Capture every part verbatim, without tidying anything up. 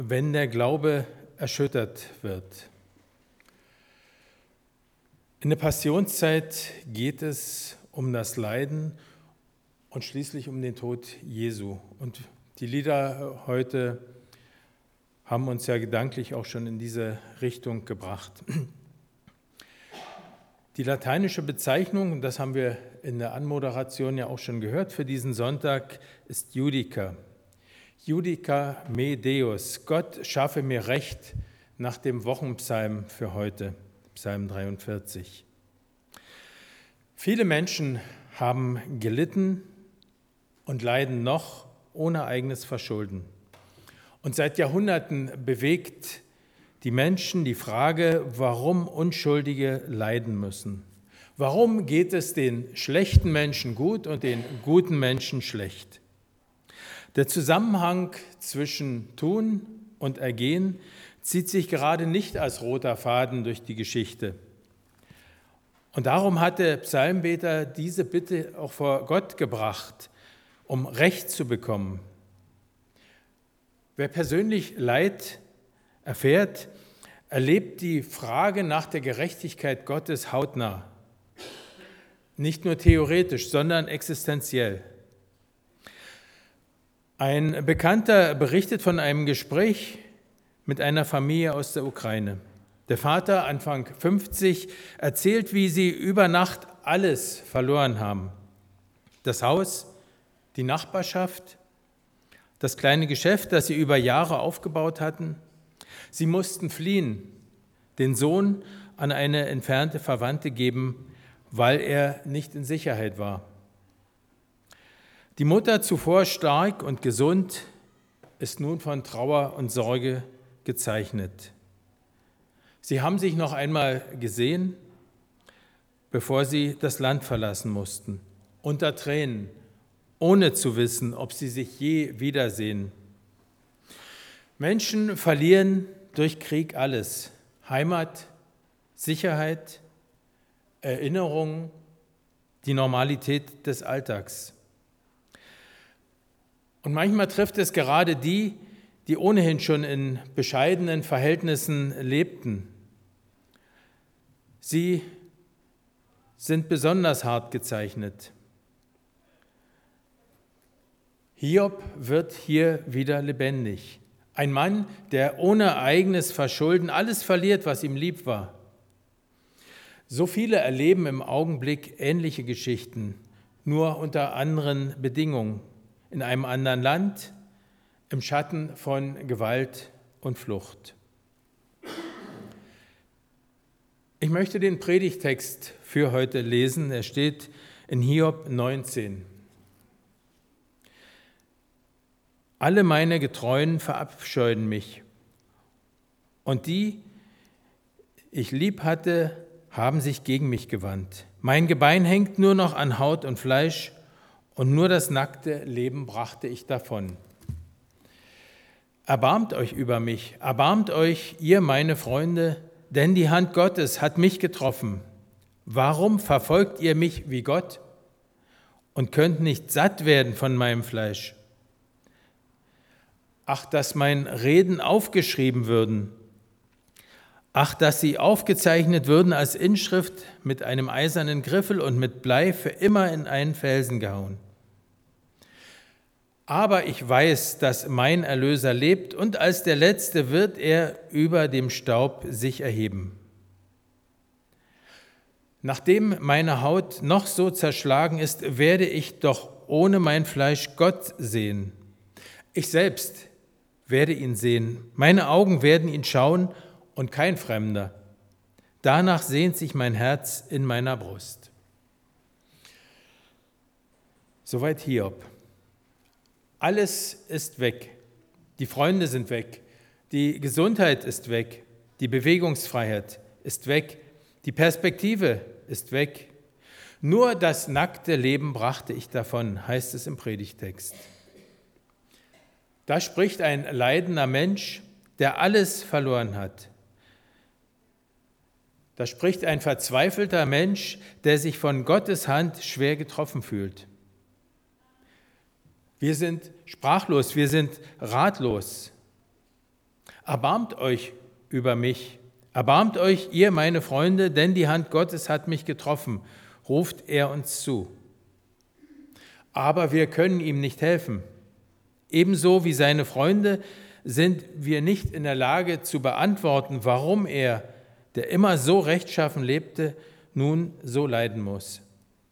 wenn der Glaube erschüttert wird. In der Passionszeit geht es um das Leiden und schließlich um den Tod Jesu. Und die Lieder heute haben uns ja gedanklich auch schon in diese Richtung gebracht. Die lateinische Bezeichnung, und das haben wir in der Anmoderation ja auch schon gehört, für diesen Sonntag ist Judica. Judica me Deus, Gott schaffe mir Recht, nach dem Wochenpsalm für heute, Psalm dreiundvierzig. Viele Menschen haben gelitten und leiden noch ohne eigenes Verschulden. Und seit Jahrhunderten bewegt die Menschen die Frage, warum Unschuldige leiden müssen. Warum geht es den schlechten Menschen gut und den guten Menschen schlecht? Der Zusammenhang zwischen Tun und Ergehen zieht sich gerade nicht als roter Faden durch die Geschichte. Und darum hat der Psalmbeter diese Bitte auch vor Gott gebracht, um Recht zu bekommen. Wer persönlich Leid erfährt, erlebt die Frage nach der Gerechtigkeit Gottes hautnah. Nicht nur theoretisch, sondern existenziell. Ein Bekannter berichtet von einem Gespräch mit einer Familie aus der Ukraine. Der Vater, Anfang fünfzig, erzählt, wie sie über Nacht alles verloren haben. Das Haus, die Nachbarschaft, das kleine Geschäft, das sie über Jahre aufgebaut hatten. Sie mussten fliehen, den Sohn an eine entfernte Verwandte geben, weil er nicht in Sicherheit war. Die Mutter, zuvor stark und gesund, ist nun von Trauer und Sorge gezeichnet. Sie haben sich noch einmal gesehen, bevor sie das Land verlassen mussten, unter Tränen, ohne zu wissen, ob sie sich je wiedersehen. Menschen verlieren durch Krieg alles: Heimat, Sicherheit, Erinnerungen, die Normalität des Alltags. Und manchmal trifft es gerade die, die ohnehin schon in bescheidenen Verhältnissen lebten. Sie sind besonders hart gezeichnet. Hiob wird hier wieder lebendig. Ein Mann, der ohne eigenes Verschulden alles verliert, was ihm lieb war. So viele erleben im Augenblick ähnliche Geschichten, nur unter anderen Bedingungen, in einem anderen Land, im Schatten von Gewalt und Flucht. Ich möchte den Predigtext für heute lesen. Er steht in Hiob neunzehn. Alle meine Getreuen verabscheuen mich, und die ich lieb hatte, haben sich gegen mich gewandt. Mein Gebein hängt nur noch an Haut und Fleisch, und nur das nackte Leben brachte ich davon. Erbarmt euch über mich, erbarmt euch, ihr meine Freunde, denn die Hand Gottes hat mich getroffen. Warum verfolgt ihr mich wie Gott und könnt nicht satt werden von meinem Fleisch? Ach, dass mein Reden aufgeschrieben würden. Ach, dass sie aufgezeichnet würden als Inschrift mit einem eisernen Griffel und mit Blei für immer in einen Felsen gehauen. Aber ich weiß, dass mein Erlöser lebt, und als der Letzte wird er über dem Staub sich erheben. Nachdem meine Haut noch so zerschlagen ist, werde ich doch ohne mein Fleisch Gott sehen. Ich selbst werde ihn sehen, meine Augen werden ihn schauen, und kein Fremder. Danach sehnt sich mein Herz in meiner Brust. Soweit Hiob. Alles ist weg. Die Freunde sind weg. Die Gesundheit ist weg. Die Bewegungsfreiheit ist weg. Die Perspektive ist weg. Nur das nackte Leben brachte ich davon, heißt es im Predigtext. Da spricht ein leidender Mensch, der alles verloren hat. Da spricht ein verzweifelter Mensch, der sich von Gottes Hand schwer getroffen fühlt. Wir sind sprachlos, wir sind ratlos. Erbarmt euch über mich, erbarmt euch, ihr meine Freunde, denn die Hand Gottes hat mich getroffen, ruft er uns zu. Aber wir können ihm nicht helfen. Ebenso wie seine Freunde sind wir nicht in der Lage zu beantworten, warum er, der immer so rechtschaffen lebte, nun so leiden muss.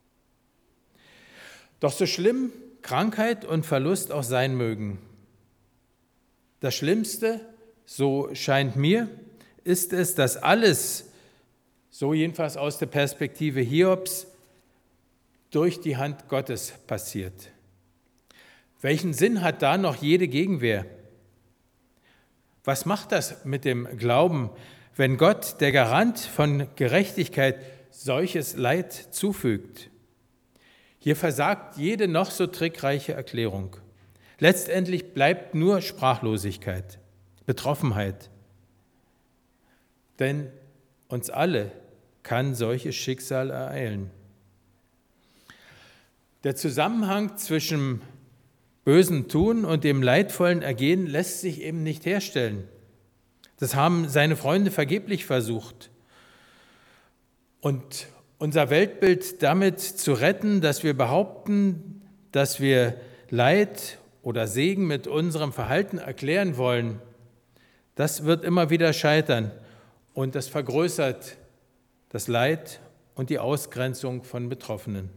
Doch so schlimm Krankheit und Verlust auch sein mögen, das Schlimmste, so scheint mir, ist es, dass alles, so jedenfalls aus der Perspektive Hiobs, durch die Hand Gottes passiert. Welchen Sinn hat da noch jede Gegenwehr? Was macht das mit dem Glauben, wenn Gott, der Garant von Gerechtigkeit, solches Leid zufügt? Hier versagt jede noch so trickreiche Erklärung. Letztendlich bleibt nur Sprachlosigkeit, Betroffenheit. Denn uns alle kann solches Schicksal ereilen. Der Zusammenhang zwischen bösen Tun und dem leidvollen Ergehen lässt sich eben nicht herstellen. Das haben seine Freunde vergeblich versucht. Und unser Weltbild damit zu retten, dass wir behaupten, dass wir Leid oder Segen mit unserem Verhalten erklären wollen, das wird immer wieder scheitern und das vergrößert das Leid und die Ausgrenzung von Betroffenen.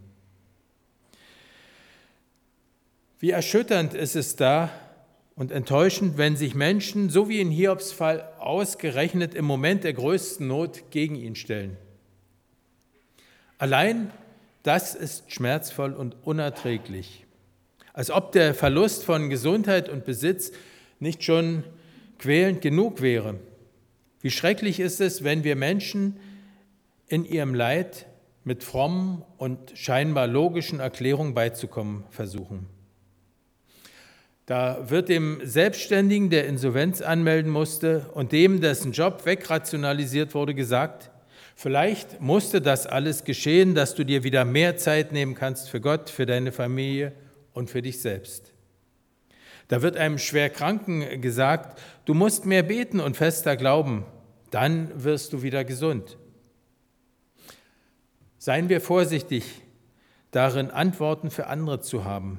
Wie erschütternd ist es da und enttäuschend, wenn sich Menschen, so wie in Hiobs Fall, ausgerechnet im Moment der größten Not gegen ihn stellen. Allein das ist schmerzvoll und unerträglich. Als ob der Verlust von Gesundheit und Besitz nicht schon quälend genug wäre. Wie schrecklich ist es, wenn wir Menschen in ihrem Leid mit frommen und scheinbar logischen Erklärungen beizukommen versuchen. Da wird dem Selbstständigen, der Insolvenz anmelden musste und dem, dessen Job wegrationalisiert wurde, gesagt, vielleicht musste das alles geschehen, dass du dir wieder mehr Zeit nehmen kannst für Gott, für deine Familie und für dich selbst. Da wird einem Schwerkranken gesagt, du musst mehr beten und fester glauben, dann wirst du wieder gesund. Seien wir vorsichtig, darin Antworten für andere zu haben.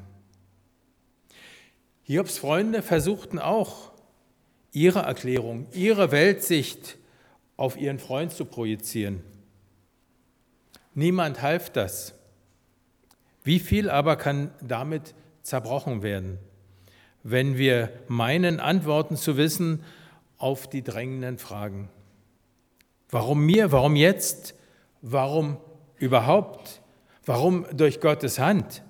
Hiobs Freunde versuchten auch, ihre Erklärung, ihre Weltsicht auf ihren Freund zu projizieren. Niemand half das. Wie viel aber kann damit zerbrochen werden, wenn wir meinen, Antworten zu wissen auf die drängenden Fragen? Warum mir? Warum jetzt? Warum überhaupt? Warum durch Gottes Hand?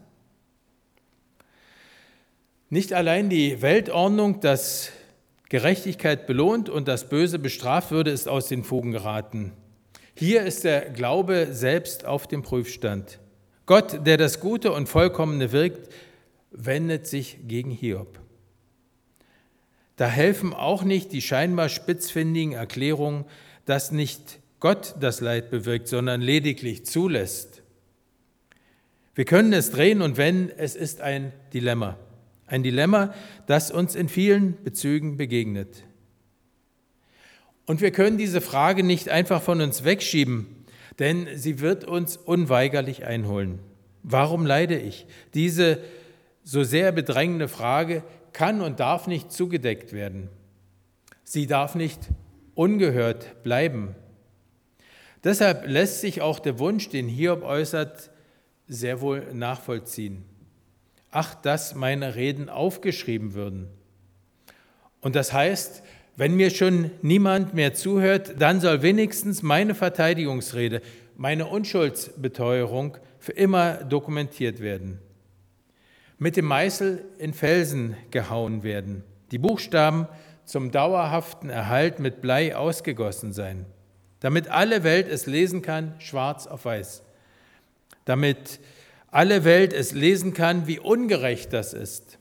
Nicht allein die Weltordnung, dass Gerechtigkeit belohnt und das Böse bestraft würde, ist aus den Fugen geraten. Hier ist der Glaube selbst auf dem Prüfstand. Gott, der das Gute und Vollkommene wirkt, wendet sich gegen Hiob. Da helfen auch nicht die scheinbar spitzfindigen Erklärungen, dass nicht Gott das Leid bewirkt, sondern lediglich zulässt. Wir können es drehen und wenden, es ist ein Dilemma. Ein Dilemma, das uns in vielen Bezügen begegnet. Und wir können diese Frage nicht einfach von uns wegschieben, denn sie wird uns unweigerlich einholen. Warum leide ich? Diese so sehr bedrängende Frage kann und darf nicht zugedeckt werden. Sie darf nicht ungehört bleiben. Deshalb lässt sich auch der Wunsch, den Hiob äußert, sehr wohl nachvollziehen. Ach, dass meine Reden aufgeschrieben würden. Und das heißt, wenn mir schon niemand mehr zuhört, dann soll wenigstens meine Verteidigungsrede, meine Unschuldsbeteuerung für immer dokumentiert werden. Mit dem Meißel in Felsen gehauen werden. Die Buchstaben zum dauerhaften Erhalt mit Blei ausgegossen sein. Damit alle Welt es lesen kann, schwarz auf weiß. Damit alle Welt es lesen kann, wie ungerecht das ist.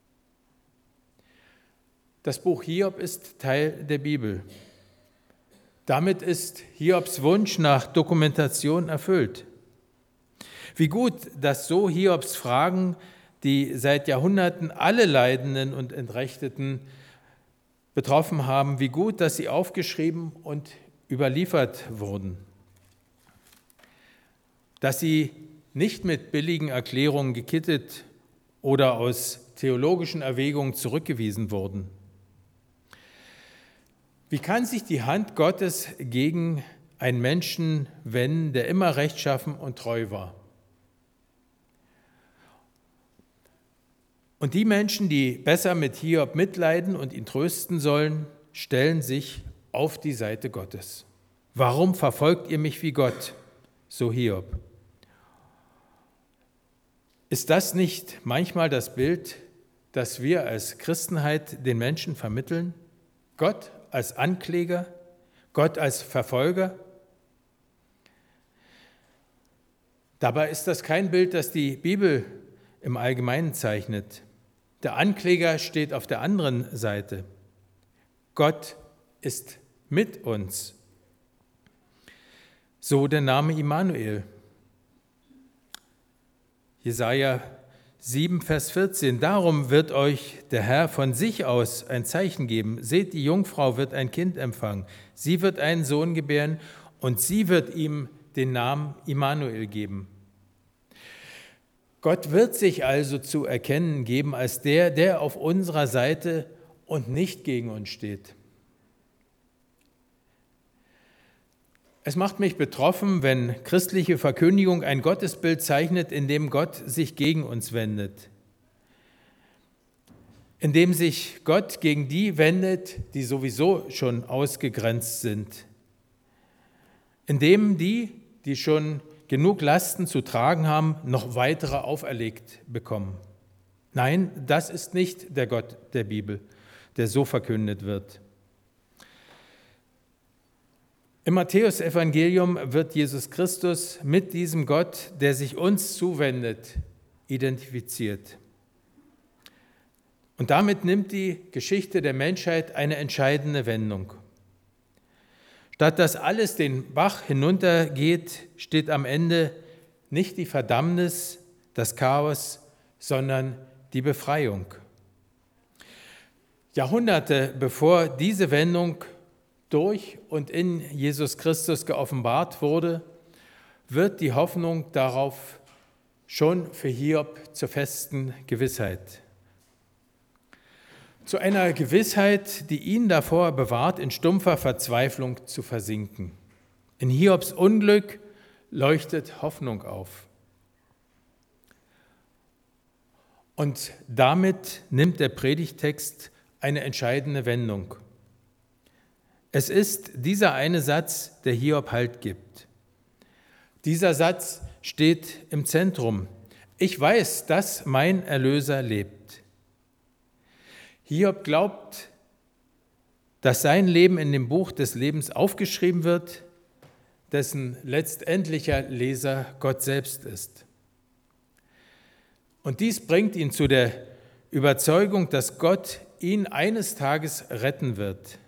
Das Buch Hiob ist Teil der Bibel. Damit ist Hiobs Wunsch nach Dokumentation erfüllt. Wie gut, dass so Hiobs Fragen, die seit Jahrhunderten alle Leidenden und Entrechteten betroffen haben, wie gut, dass sie aufgeschrieben und überliefert wurden. Dass sie nicht mit billigen Erklärungen gekittet oder aus theologischen Erwägungen zurückgewiesen wurden. Wie kann sich die Hand Gottes gegen einen Menschen wenden, der immer rechtschaffen und treu war? Und die Menschen, die besser mit Hiob mitleiden und ihn trösten sollen, stellen sich auf die Seite Gottes. Warum verfolgt ihr mich wie Gott? So Hiob. Ist das nicht manchmal das Bild, das wir als Christenheit den Menschen vermitteln? Gott als Ankläger, Gott als Verfolger? Dabei ist das kein Bild, das die Bibel im Allgemeinen zeichnet. Der Ankläger steht auf der anderen Seite. Gott ist mit uns. So der Name Immanuel. Jesaja sieben, Vers vierzehn. Darum wird euch der Herr von sich aus ein Zeichen geben. Seht, die Jungfrau wird ein Kind empfangen. Sie wird einen Sohn gebären und sie wird ihm den Namen Immanuel geben. Gott wird sich also zu erkennen geben als der, der auf unserer Seite und nicht gegen uns steht. Es macht mich betroffen, wenn christliche Verkündigung ein Gottesbild zeichnet, in dem Gott sich gegen uns wendet. In dem sich Gott gegen die wendet, die sowieso schon ausgegrenzt sind. In dem die, die schon genug Lasten zu tragen haben, noch weitere auferlegt bekommen. Nein, das ist nicht der Gott der Bibel, der so verkündet wird. Im Matthäusevangelium wird Jesus Christus mit diesem Gott, der sich uns zuwendet, identifiziert. Und damit nimmt die Geschichte der Menschheit eine entscheidende Wendung. Statt dass alles den Bach hinuntergeht, steht am Ende nicht die Verdammnis, das Chaos, sondern die Befreiung. Jahrhunderte bevor diese Wendung durch und in Jesus Christus geoffenbart wurde, wird die Hoffnung darauf schon für Hiob zur festen Gewissheit. Zu einer Gewissheit, die ihn davor bewahrt, in stumpfer Verzweiflung zu versinken. In Hiobs Unglück leuchtet Hoffnung auf. Und damit nimmt der Predigtext eine entscheidende Wendung. Es ist dieser eine Satz, der Hiob Halt gibt. Dieser Satz steht im Zentrum. Ich weiß, dass mein Erlöser lebt. Hiob glaubt, dass sein Leben in dem Buch des Lebens aufgeschrieben wird, dessen letztendlicher Leser Gott selbst ist. Und dies bringt ihn zu der Überzeugung, dass Gott ihn eines Tages retten wird.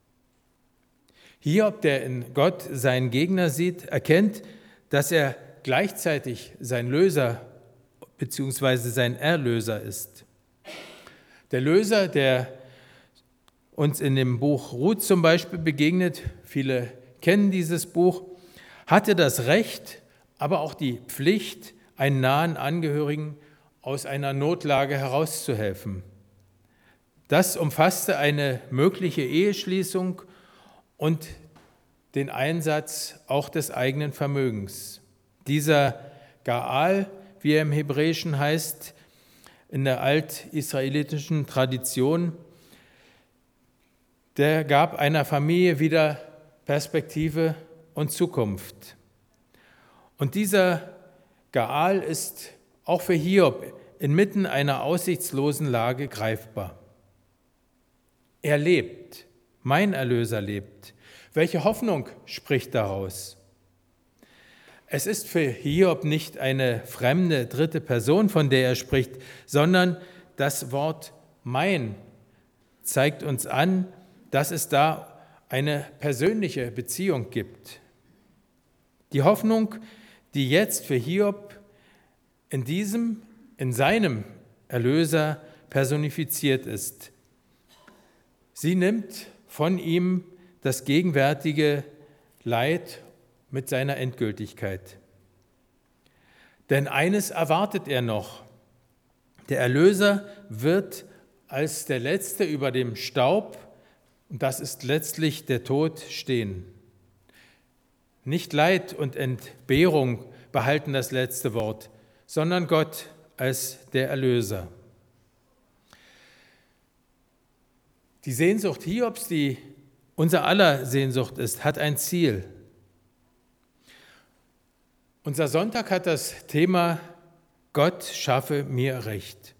Hiob, der in Gott seinen Gegner sieht, erkennt, dass er gleichzeitig sein Löser bzw. sein Erlöser ist. Der Löser, der uns in dem Buch Ruth zum Beispiel begegnet, viele kennen dieses Buch, hatte das Recht, aber auch die Pflicht, einen nahen Angehörigen aus einer Notlage herauszuhelfen. Das umfasste eine mögliche Eheschließung und den Einsatz auch des eigenen Vermögens. Dieser Gaal, wie er im Hebräischen heißt, in der altisraelitischen Tradition, der gab einer Familie wieder Perspektive und Zukunft. Und dieser Gaal ist auch für Hiob inmitten einer aussichtslosen Lage greifbar. Er lebt, mein Erlöser lebt. Welche Hoffnung spricht daraus? Es ist für Hiob nicht eine fremde dritte Person, von der er spricht, sondern das Wort mein zeigt uns an, dass es da eine persönliche Beziehung gibt. Die Hoffnung, die jetzt für Hiob in diesem, in seinem Erlöser personifiziert ist. Sie nimmt von ihm das gegenwärtige Leid mit seiner Endgültigkeit. Denn eines erwartet er noch. Der Erlöser wird als der Letzte über dem Staub, und das ist letztlich der Tod, stehen. Nicht Leid und Entbehrung behalten das letzte Wort, sondern Gott als der Erlöser. Die Sehnsucht Hiobs, die unser aller Sehnsucht ist, hat ein Ziel. Unser Sonntag hat das Thema Gott schaffe mir Recht.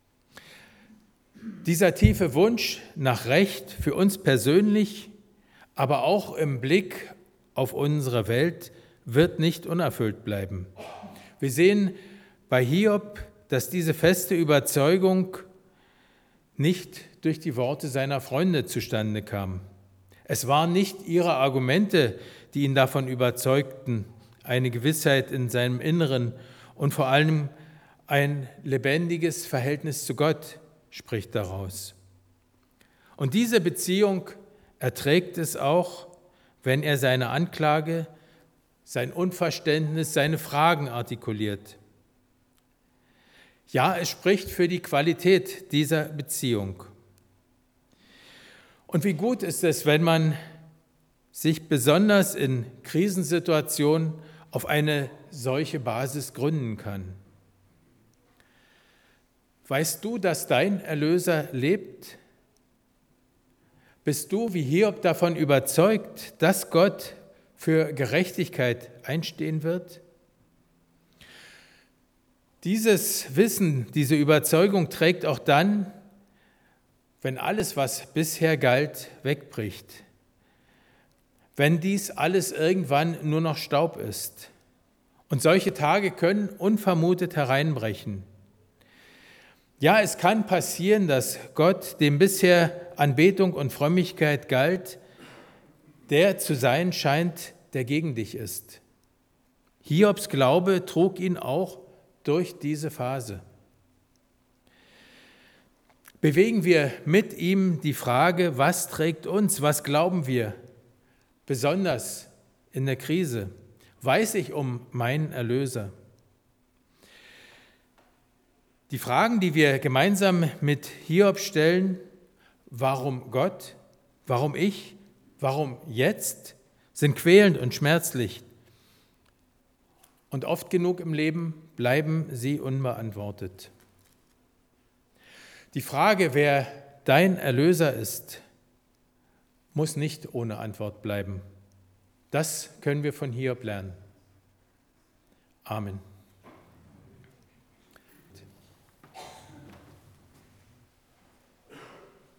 Dieser tiefe Wunsch nach Recht für uns persönlich, aber auch im Blick auf unsere Welt, wird nicht unerfüllt bleiben. Wir sehen bei Hiob, dass diese feste Überzeugung nicht durch die Worte seiner Freunde zustande kam. Es waren nicht ihre Argumente, die ihn davon überzeugten, eine Gewissheit in seinem Inneren und vor allem ein lebendiges Verhältnis zu Gott spricht daraus. Und diese Beziehung erträgt es auch, wenn er seine Anklage, sein Unverständnis, seine Fragen artikuliert. Ja, es spricht für die Qualität dieser Beziehung. Und wie gut ist es, wenn man sich besonders in Krisensituationen auf eine solche Basis gründen kann. Weißt du, dass dein Erlöser lebt? Bist du wie Hiob davon überzeugt, dass Gott für Gerechtigkeit einstehen wird? Dieses Wissen, diese Überzeugung trägt auch dann, wenn alles, was bisher galt, wegbricht. Wenn dies alles irgendwann nur noch Staub ist. Und solche Tage können unvermutet hereinbrechen. Ja, es kann passieren, dass Gott, dem bisher Anbetung und Frömmigkeit galt, der zu sein scheint, der gegen dich ist. Hiobs Glaube trug ihn auch durch diese Phase. Bewegen wir mit ihm die Frage, was trägt uns, was glauben wir, besonders in der Krise? Weiß ich um meinen Erlöser? Die Fragen, die wir gemeinsam mit Hiob stellen, warum Gott, warum ich, warum jetzt, sind quälend und schmerzlich. Und oft genug im Leben bleiben sie unbeantwortet. Die Frage, wer dein Erlöser ist, muss nicht ohne Antwort bleiben. Das können wir von Hiob lernen. Amen.